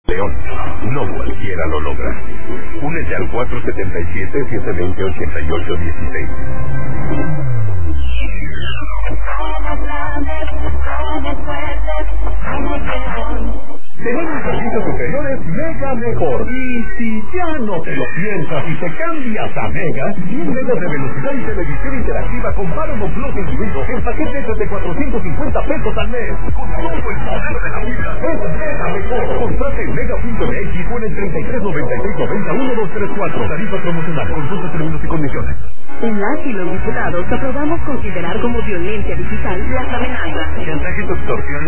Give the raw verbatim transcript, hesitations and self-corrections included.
León, no cualquiera lo logra. Únete al cuatro siete siete, siete dos cero, ocho ocho uno seis. Tenemos servicios superiores Mega Mejor. Y si ya no te lo piensas y te cambias a Mega, cien megas de velocidad y televisión interactiva con Paramount Plus incluido en paquetes desde cuatrocientos cincuenta pesos al mes. Con todo el poder de la vida. Es Mega Mejor. Contrate en mega punto m x o en el treinta y tres noventa y seis noventa uno dos tres cuatro. Tarifa promocional. Consulta términos y condiciones. En las y los diputados aprobamos considerar como violencia digital las amenazas, chantajes, extorsión